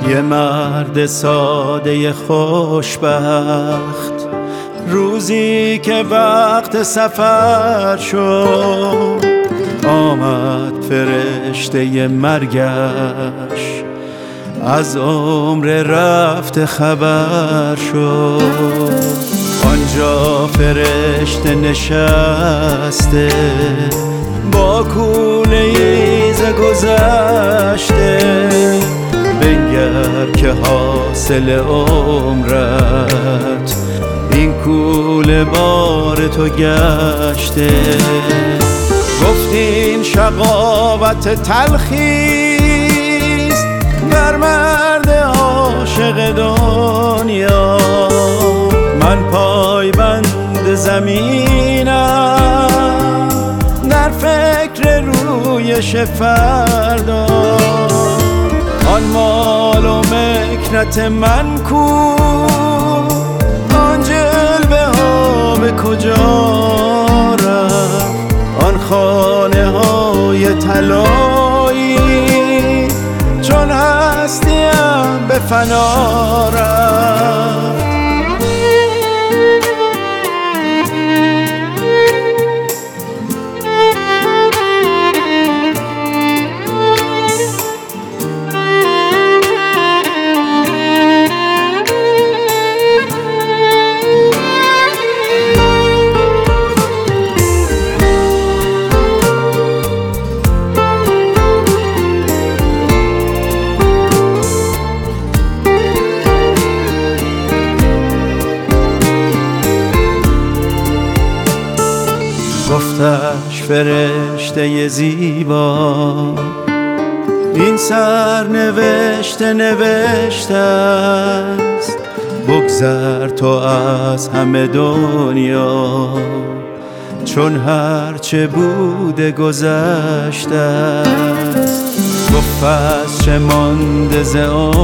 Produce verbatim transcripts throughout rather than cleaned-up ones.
یه مرد ساده خوشبخت، روزی که وقت سفر شد آمد فرشته مرگش، از عمر رفته خبر شد. آنجا فرشته نشسته با کوله ز گذشته، بنگر که حاصل عمرت این کوله بار تو گشته. گفتین شقاوت تلخیست بر مرد عاشق دنیا، من پای بند زمینم در فکر رویش فردا. آن مال و مکنت من کو، آن جلوه ها به کجا رفت، آن خانه های طلایی چون هستیم به فنا رفت. گفتش فرشته زیبا این سرنوشته نوشته است، بگذر تو از همه دنیا چون هرچه بوده گذشته است. گفت پس چه مانده ز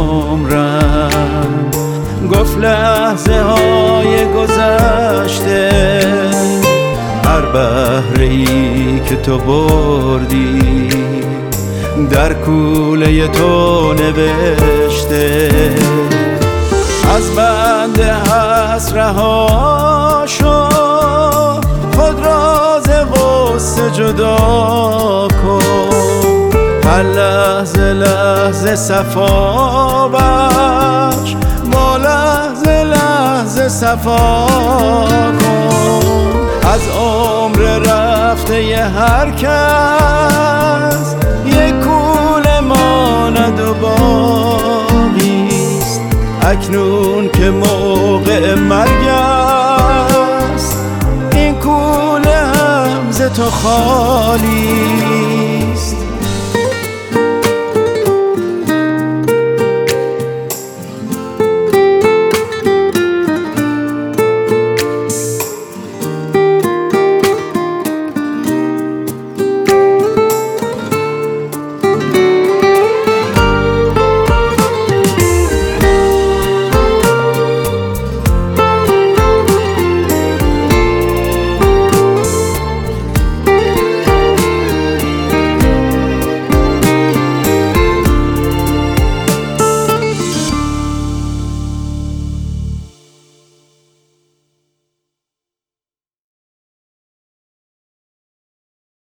عمرم، گفت لحظه های گذشته، هر بهره ای که تو بردی در کوله تو نوشته. از بند هست رها شو، خود را ز غصه جدا کن، هر لحظه لحظه صفا بخش، با لحظه لحظه صفا کن. از عمر رفته ی هر کس یک کوله ماند و باقیست، اکنون که موقع مرگ است این کوله هم ز تو خالی.